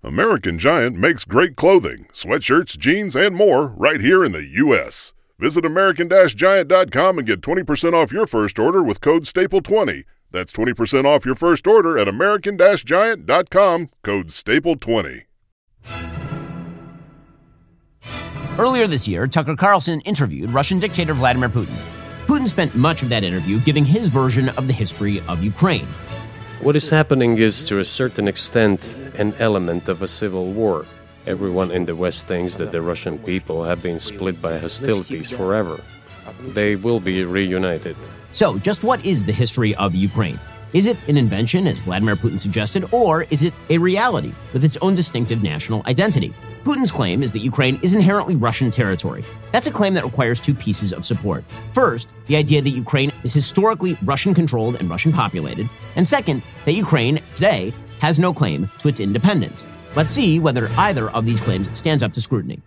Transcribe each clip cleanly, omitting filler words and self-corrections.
American Giant makes great clothing, sweatshirts, jeans, and more right here in the U.S. Visit American-Giant.com and get 20% off your first order with code STAPLE20. That's 20% off your first order at American-Giant.com, code STAPLE20. Earlier this year, Tucker Carlson interviewed Russian dictator Vladimir Putin. Putin spent much of that interview giving his version of the history of Ukraine. What is happening is, to a certain extent, an element of a civil war. Everyone in the West thinks that the Russian people have been split by hostilities forever. They will be reunited. So, just what is the history of Ukraine? Is it an invention, as Vladimir Putin suggested, or is it a reality with its own distinctive national identity? Putin's claim is that Ukraine is inherently Russian territory. That's a claim that requires two pieces of support. First, the idea that Ukraine is historically Russian-controlled and Russian-populated, and second, that Ukraine, today, has no claim to its independence. Let's see whether either of these claims stands up to scrutiny.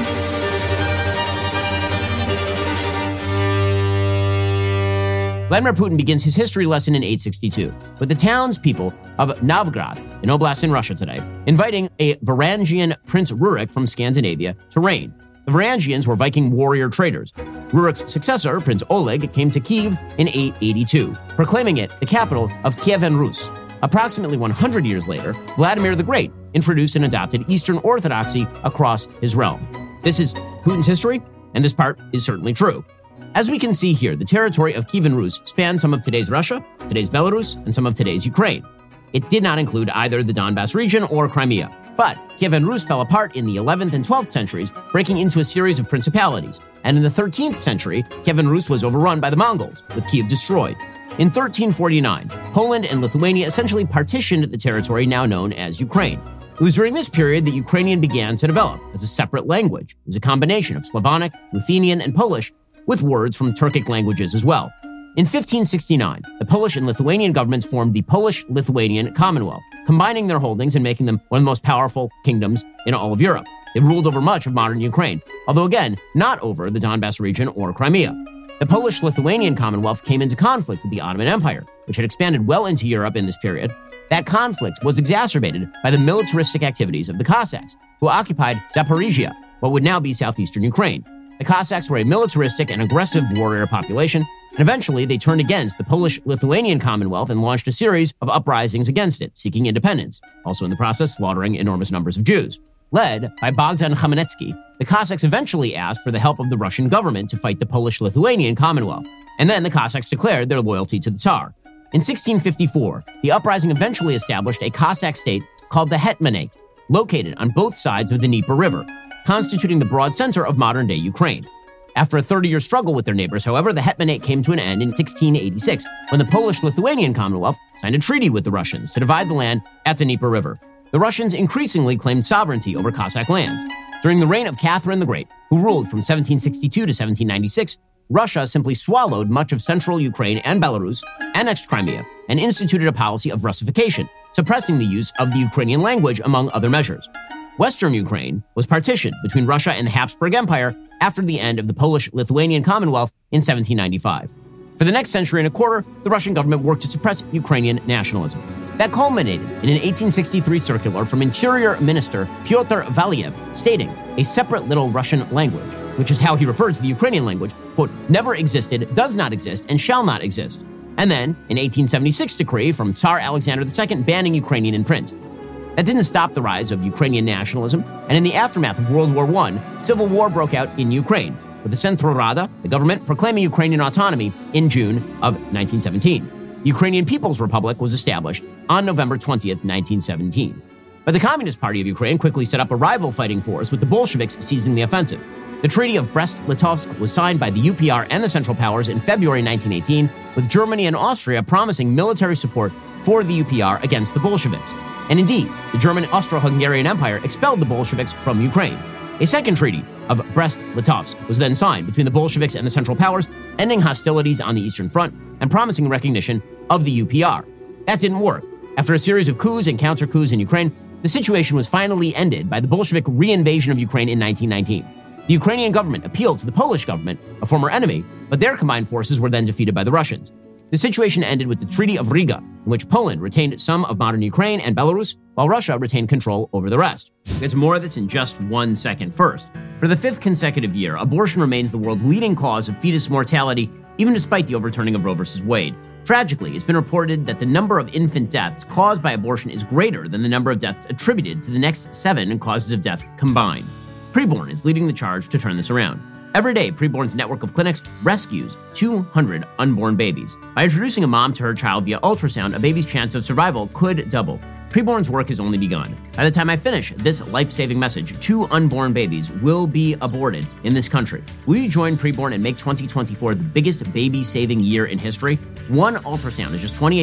Vladimir Putin begins his history lesson in 862 with the townspeople of Novgorod, an oblast in Russia today, inviting a Varangian Prince Rurik from Scandinavia to reign. The Varangians were Viking warrior traders. Rurik's successor, Prince Oleg, came to Kyiv in 882, proclaiming it the capital of Kievan Rus. Approximately 100 years later, Vladimir the Great introduced and adopted Eastern Orthodoxy across his realm. This is Putin's history, and this part is certainly true. As we can see here, the territory of Kievan Rus spanned some of today's Russia, today's Belarus, and some of today's Ukraine. It did not include either the Donbas region or Crimea. But Kievan Rus fell apart in the 11th and 12th centuries, breaking into a series of principalities. And in the 13th century, Kievan Rus was overrun by the Mongols, with Kiev destroyed. In 1349, Poland and Lithuania essentially partitioned the territory now known as Ukraine. It was during this period that Ukrainian began to develop as a separate language. It was a combination of Slavonic, Ruthenian, and Polish, with words from Turkic languages as well. In 1569, the Polish and Lithuanian governments formed the Polish-Lithuanian Commonwealth, combining their holdings and making them one of the most powerful kingdoms in all of Europe. They ruled over much of modern Ukraine, although again, not over the Donbas region or Crimea. The Polish-Lithuanian Commonwealth came into conflict with the Ottoman Empire, which had expanded well into Europe in this period. That conflict was exacerbated by the militaristic activities of the Cossacks, who occupied Zaporizhia, what would now be southeastern Ukraine. The Cossacks were a militaristic and aggressive warrior population, and eventually they turned against the Polish-Lithuanian Commonwealth and launched a series of uprisings against it, seeking independence, also in the process slaughtering enormous numbers of Jews. Led by Bogdan Khmelnytsky, the Cossacks eventually asked for the help of the Russian government to fight the Polish-Lithuanian Commonwealth, and then the Cossacks declared their loyalty to the Tsar. In 1654, the uprising eventually established a Cossack state called the Hetmanate, located on both sides of the Dnieper River, constituting the broad center of modern-day Ukraine. After a 30-year struggle with their neighbors, however, the Hetmanate came to an end in 1686, when the Polish-Lithuanian Commonwealth signed a treaty with the Russians to divide the land at the Dnieper River. The Russians increasingly claimed sovereignty over Cossack lands. During the reign of Catherine the Great, who ruled from 1762 to 1796, Russia simply swallowed much of central Ukraine and Belarus, annexed Crimea, and instituted a policy of Russification, suppressing the use of the Ukrainian language, among other measures. Western Ukraine was partitioned between Russia and the Habsburg Empire after the end of the Polish-Lithuanian Commonwealth in 1795. For the next century and a quarter, the Russian government worked to suppress Ukrainian nationalism. That culminated in an 1863 circular from Interior Minister Pyotr Valiev stating a separate little Russian language, which is how he referred to the Ukrainian language, quote, never existed, does not exist, and shall not exist. And then, an 1876 decree from Tsar Alexander II banning Ukrainian in print. That didn't stop the rise of Ukrainian nationalism, and in the aftermath of World War I, civil war broke out in Ukraine, with the Centro Rada, the government, proclaiming Ukrainian autonomy in June of 1917. The Ukrainian People's Republic was established on November 20th, 1917. But the Communist Party of Ukraine quickly set up a rival fighting force, with the Bolsheviks seizing the offensive. The Treaty of Brest-Litovsk was signed by the UPR and the Central Powers in February 1918, with Germany and Austria promising military support for the UPR against the Bolsheviks. And indeed, the German Austro-Hungarian Empire expelled the Bolsheviks from Ukraine. A second treaty of Brest-Litovsk was then signed between the Bolsheviks and the Central Powers, ending hostilities on the Eastern Front and promising recognition of the UPR. That didn't work. After a series of coups and counter-coups in Ukraine, the situation was finally ended by the Bolshevik re-invasion of Ukraine in 1919. The Ukrainian government appealed to the Polish government, a former enemy, but their combined forces were then defeated by the Russians. The situation ended with the Treaty of Riga, in which Poland retained some of modern Ukraine and Belarus, while Russia retained control over the rest. We'll get to more of this in just 1 second. First, for the 5th consecutive year, abortion remains the world's leading cause of fetus mortality, even despite the overturning of Roe v. Wade. Tragically, it's been reported that the number of infant deaths caused by abortion is greater than the number of deaths attributed to the next 7 causes of death combined. Preborn is leading the charge to turn this around. Every day, Preborn's network of clinics rescues 200 unborn babies. By introducing a mom to her child via ultrasound, a baby's chance of survival could double. Preborn's work has only begun. By the time I finish this life-saving message, 2 unborn babies will be aborted in this country. Will you join Preborn and make 2024 the biggest baby-saving year in history? One ultrasound is just $28,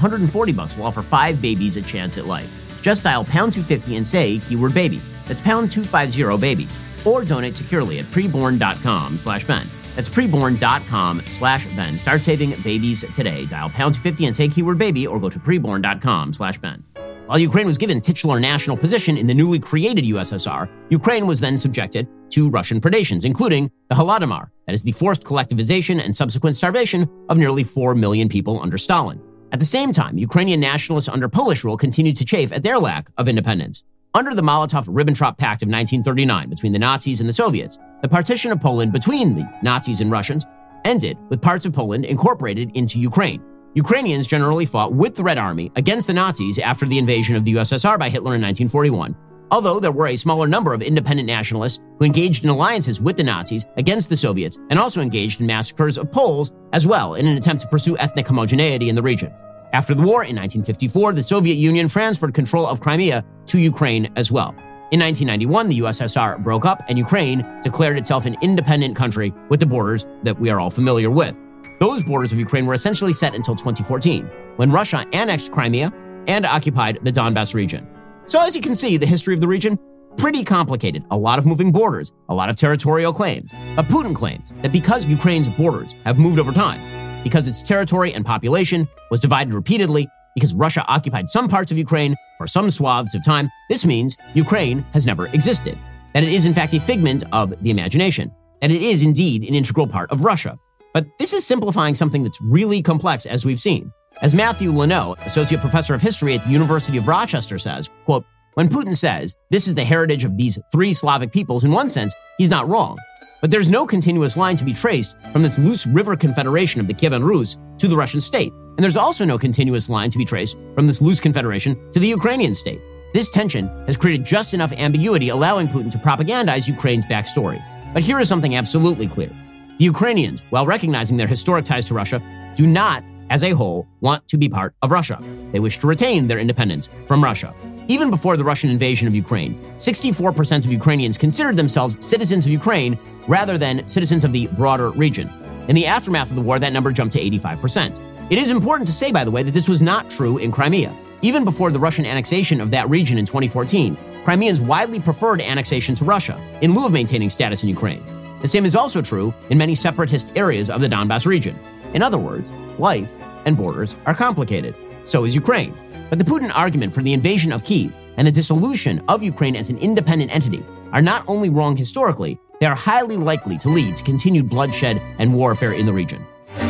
$140 will offer 5 babies a chance at life. Just dial pound 250 and say keyword baby. That's pound 250 baby. Or donate securely at preborn.com/Ben. That's preborn.com/Ben. Start saving babies today. Dial pound 250 and say keyword baby, or go to preborn.com/Ben. While Ukraine was given titular national position in the newly created USSR, Ukraine was then subjected to Russian predations, including the Holodomor, that is the forced collectivization and subsequent starvation of nearly 4 million people under Stalin. At the same time, Ukrainian nationalists under Polish rule continued to chafe at their lack of independence. Under the Molotov-Ribbentrop Pact of 1939 between the Nazis and the Soviets, the partition of Poland between the Nazis and Russians ended with parts of Poland incorporated into Ukraine. Ukrainians generally fought with the Red Army against the Nazis after the invasion of the USSR by Hitler in 1941, although there were a smaller number of independent nationalists who engaged in alliances with the Nazis against the Soviets and also engaged in massacres of Poles as well in an attempt to pursue ethnic homogeneity in the region. After the war in 1954, the Soviet Union transferred control of Crimea to Ukraine as well. In 1991, the USSR broke up and Ukraine declared itself an independent country with the borders that we are all familiar with. Those borders of Ukraine were essentially set until 2014, when Russia annexed Crimea and occupied the Donbas region. So as you can see, the history of the region, pretty complicated. A lot of moving borders, a lot of territorial claims. But Putin claims that because Ukraine's borders have moved over time, because its territory and population was divided repeatedly, because Russia occupied some parts of Ukraine for some swaths of time, this means Ukraine has never existed, that it is in fact a figment of the imagination, that it is indeed an integral part of Russia. But this is simplifying something that's really complex, as we've seen. As Matthew Leno, associate professor of history at the University of Rochester, says, quote, when Putin says this is the heritage of these 3 Slavic peoples, in one sense, he's not wrong. But there's no continuous line to be traced from this loose river confederation of the Kievan Rus to the Russian state. And there's also no continuous line to be traced from this loose confederation to the Ukrainian state. This tension has created just enough ambiguity, allowing Putin to propagandize Ukraine's backstory. But here is something absolutely clear. The Ukrainians, while recognizing their historic ties to Russia, do not, as a whole, want to be part of Russia. They wish to retain their independence from Russia. Even before the Russian invasion of Ukraine, 64% of Ukrainians considered themselves citizens of Ukraine rather than citizens of the broader region. In the aftermath of the war, that number jumped to 85%. It is important to say, by the way, that this was not true in Crimea. Even before the Russian annexation of that region in 2014, Crimeans widely preferred annexation to Russia in lieu of maintaining status in Ukraine. The same is also true in many separatist areas of the Donbas region. In other words, life and borders are complicated. So is Ukraine. But the Putin argument for the invasion of Kyiv and the dissolution of Ukraine as an independent entity are not only wrong historically, they are highly likely to lead to continued bloodshed and warfare in the region.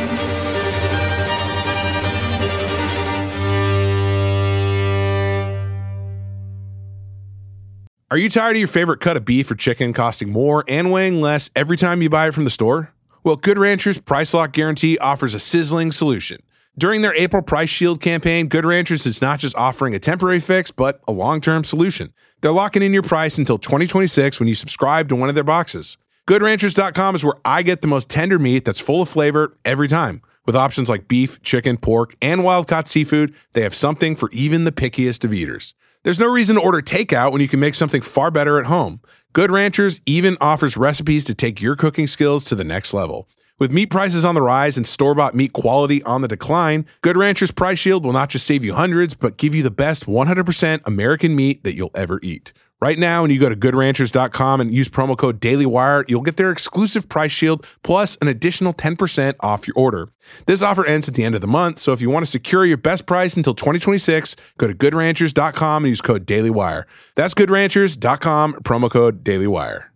Are you tired of your favorite cut of beef or chicken costing more and weighing less every time you buy it from the store? Well, Good Ranchers Price Lock Guarantee offers a sizzling solution. During their April Price Shield campaign, Good Ranchers is not just offering a temporary fix, but a long-term solution. They're locking in your price until 2026 when you subscribe to one of their boxes. GoodRanchers.com is where I get the most tender meat that's full of flavor every time. With options like beef, chicken, pork, and wild-caught seafood, they have something for even the pickiest of eaters. There's no reason to order takeout when you can make something far better at home. Good Ranchers even offers recipes to take your cooking skills to the next level. With meat prices on the rise and store-bought meat quality on the decline, Good Ranchers Price Shield will not just save you hundreds, but give you the best 100% American meat that you'll ever eat. Right now, when you go to GoodRanchers.com and use promo code DailyWire, you'll get their exclusive Price Shield plus an additional 10% off your order. This offer ends at the end of the month, so if you want to secure your best price until 2026, go to GoodRanchers.com and use code DailyWire. That's GoodRanchers.com, promo code DailyWire.